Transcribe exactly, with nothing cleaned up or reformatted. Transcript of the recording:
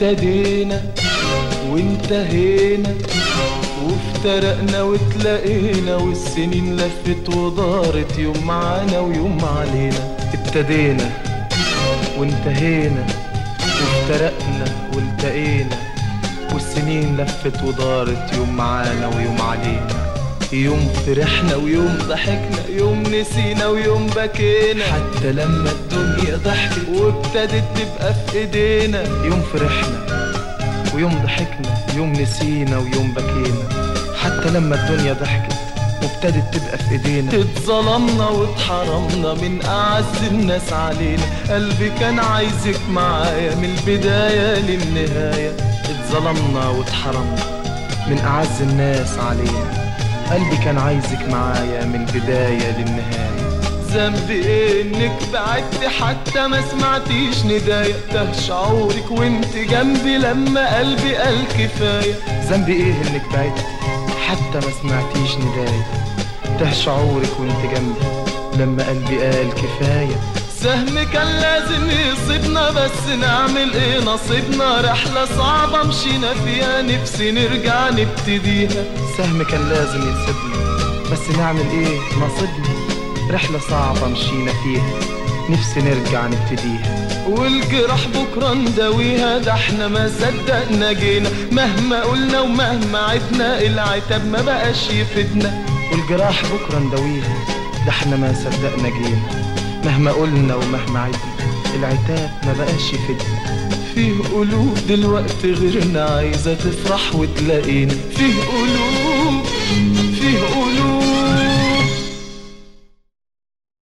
ابتدينا وانتهينا وافترقنا وتلاقينا والسنين لفت ودارت يوم معانا ويوم علينا. ابتدينا وانتهينا وافترقنا والتقينا والسنين لفت ودارت يوم معانا ويوم علينا. يوم فرحنا ويوم ضحكنا، يوم نسينا ويوم بكينا، حتى لما الدنيا ضحكت وابتدت تبقى في ايدينا. يوم فرحنا ويوم ضحكنا، يوم نسينا ويوم بكينا، حتى لما الدنيا ضحكت وابتدت تبقى في ايدينا. اتظلمنا واتحرمنا من اعز الناس علينا، قلبي كان عايزك معايا من البداية للنهاية. اتظلمنا واتحرمنا من اعز الناس علينا، قلبي كان عايزك معايا من البداية للنهاية. ذنبي ايه انك بعدت حتى ما سمعتيش ندايا، ده شعورك وانت جنبي لما قلبي قال كفاية. ذنبي ايه انك بعدت حتى ما سمعتيش ندايا، ده شعورك وانت جنبي لما قلبي قال كفاية. سهم كان لازم يصيبنا بس نعمل ايه نصيبنا، رحلة صعبة مشينا فيها نفسي نرجع نبتديها. سهم كان لازم يصيبنا بس نعمل ايه نصيبنا، رحلة صعبة مشينا فيها نفسي نرجع نبتديها. والجراح بكرة نداويها، ده احنا ما صدقنا جينا، مهما قلنا ومهما عدنا العتاب ما بقاش يفيدنا. والجراح بكرة نداويها، ده احنا ما صدقنا جينا، مهما قلنا ومهما عدنا العتاب ما بقاش يفيدنا. فيه قلوب دلوقتي غيرنا عايزة تفرح وتلاقينا، فيه قلوب